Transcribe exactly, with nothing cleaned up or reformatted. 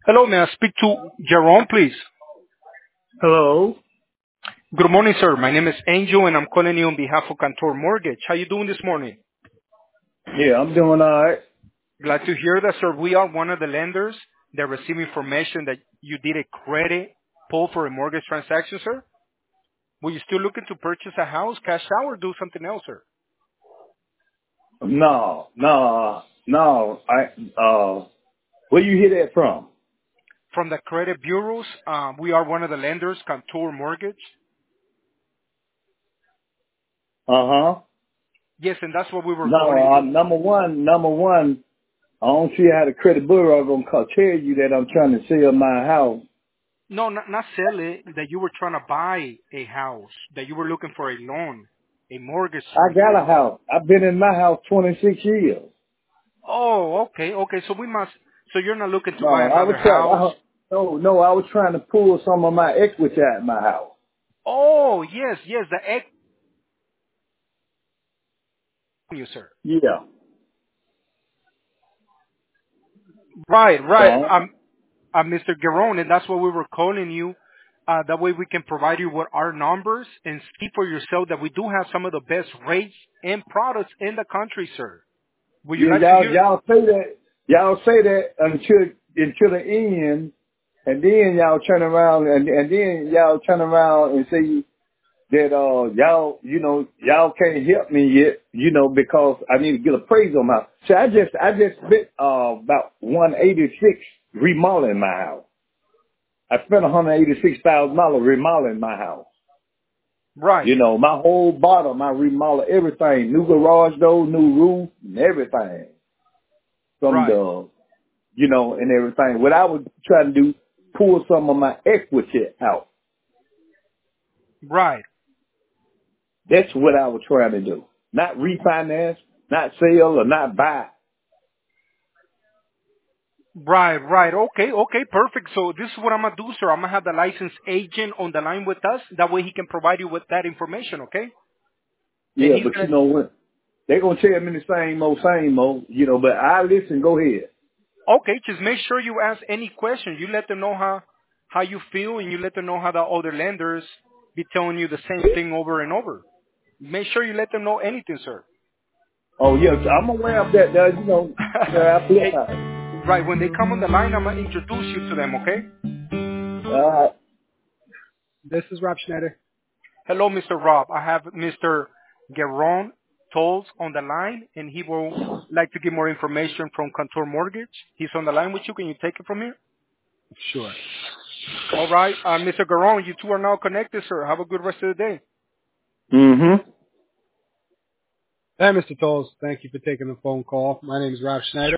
Hello, may I speak to Jerome, please? Hello. Good morning, sir. My name is Angel, and I'm calling you on behalf of Cantor Mortgage. How you doing this morning? Yeah, I'm doing all right. Glad to hear that, sir. We are one of the lenders that receive information that you did a credit pull for a mortgage transaction, sir. Were you still looking to purchase a house, cash out, or do something else, sir? No, no, no. I uh, where you hear that from? From the credit bureaus, um, we are one of the lenders, Cantor Mortgage. Uh huh. Yes, and that's what we were No, calling uh, you. number one, number one. I don't see how the credit bureau gonna call, tell you that I'm trying to sell my house. No, not, not sell it, that you were trying to buy a house, that you were looking for a loan, a mortgage. I got a house. I've been in my house twenty-six years. Oh, okay, okay. So we must, so you're not looking to No, buy I was another trying. house. I, no, no, I was trying to pull some of my equity out of my house. Oh, yes, yes, the egg, you, sir. Yeah. Right, right. So Um, uh, Mister Garone, and that's why we were calling you. Uh, that way we can provide you with our numbers and see for yourself that we do have some of the best rates and products in the country, sir. Would you yeah, like to y'all hear? y'all say that y'all say that until until the end. And then y'all turn around and, and then y'all turn around and say that uh y'all you know y'all can't help me yet, you know, because I need to get appraisal on my so I just I just spent uh about one eighty six remodeling my house. I spent one hundred eighty six thousand dollars remodeling my house. Right, You know, my whole bottom I remodeled everything, new garage door, new roof and everything. From right, the you know, and everything. What I was trying to do, pull some of my equity out. right. That's what I was trying to do. Not refinance, not sell, or not buy. Right, right. Okay, okay, perfect. So this is what I'm gonna do, sir. I'm gonna have the licensed agent on the line with us. That way he can provide you with that information, okay? And Yeah, he's but you gonna, know what? They're going to tell me the same old, same old, you know, but I listen, go ahead. okay, just make sure you ask any questions. You let them know how, how you feel and you let them know how the other lenders be telling you the same thing over and over. Make sure you let them know anything, sir. Oh, yeah, so I'm aware of that, uh, you know, uh, I play, Hey, right, when they come on the line, I'm gonna introduce you to them, okay? uh, This is Rob Schneider. Hello, Mister Rob. I have Mister Geron Tolls on the line, and he will like to give more information from Contour Mortgage. He's on the line with you. Can you take it from here? Sure. All right. Uh, Mister Geron, you two are now connected, sir. Have a good rest of the day. mm-hmm. Hey, Mister Tolles. Thank you for taking the phone call. My name is Rob Schneider.